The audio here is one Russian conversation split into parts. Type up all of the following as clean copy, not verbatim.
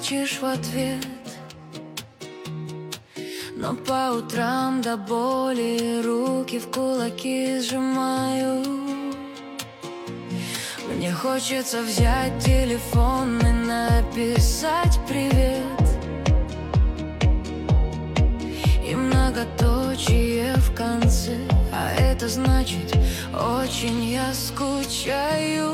молчишь в ответ. Но по утрам до боли руки в кулаки сжимаю. Мне хочется взять телефон и написать привет. И многоточие в конце, а это значит, очень я скучаю.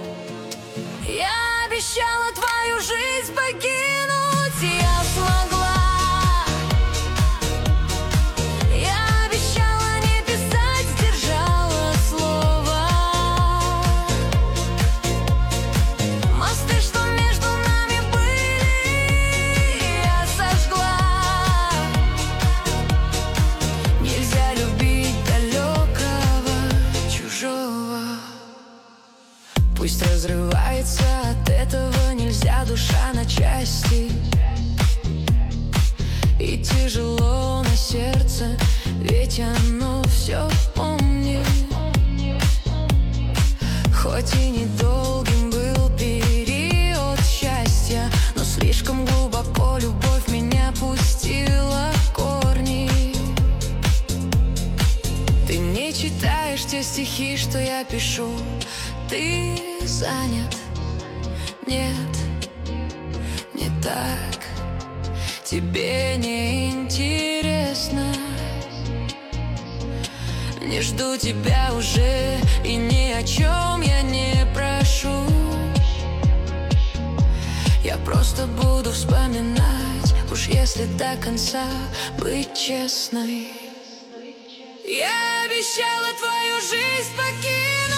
Я обещала твою жизнь покинуть, и я смогла. Я обещала не писать, сдержала слово. Мосты, что между нами были, я сожгла. Нельзя любить далекого, чужого. Пусть разрывается от этого, нельзя душа на части. И тяжело на сердце, ведь оно все помнит. Хоть и недолгим был период счастья, но слишком глубоко любовь меня пустила корни. Ты не читаешь те стихи, что я пишу. Ты занят, нет, не так. Тебе не интересно. Не жду тебя уже, и ни о чем я не прошу. Я просто буду вспоминать, уж если до конца быть честной. Я обещала твою жизнь покинуть.